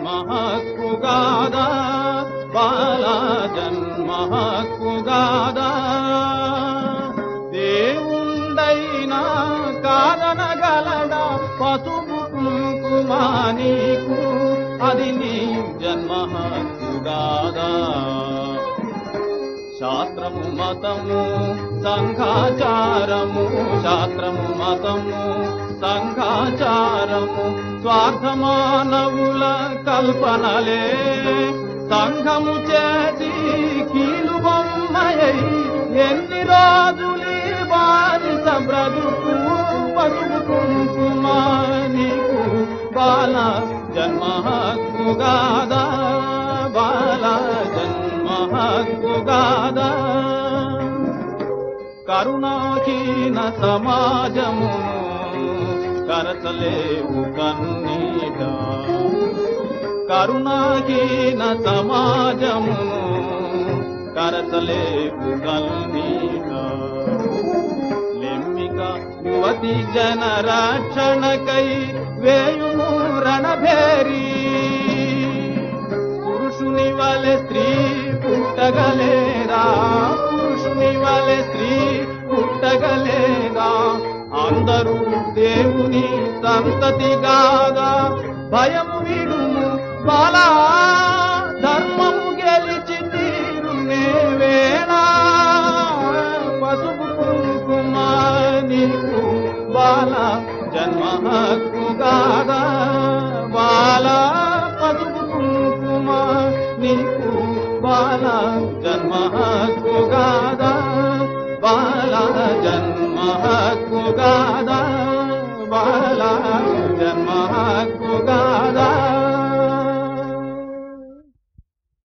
హక్కుగాదా బాల జన్మ హక్కుగాదా దేవుండైనా కారణగలడా పసుపు కుంకుమ నీకు అది నీ జన్మ హక్కుగాదా శాస్త్రము మతము సంఘాచారము శాస్త్రము మతము సంఘాచారము స్వార్థమానవుల కల్పనలే సంఘము చేసి కీలుబొమ్మయై ఎన్ని రోజులీ బానిస బ్రతుకు పసుపు కుంకుమ నీకు బాల జన్మ హక్కుగాదా బాల జన్మ హక్కుగాదా కరుణాహీన సమాజమును కరచలేవు కన్నీట కరుణాహీన సమాజమును కరచలేవు కన్నీట లెమ్మిక యువతి జన రక్షణకై వేయుము రణభేరీ పురుషుని వలె స్త్రీ పుట్టగలేదా పురుషుని వలె స్త్రీ పుట్టగలేదా అందరూ దేవుని సంతతి గాదా భయము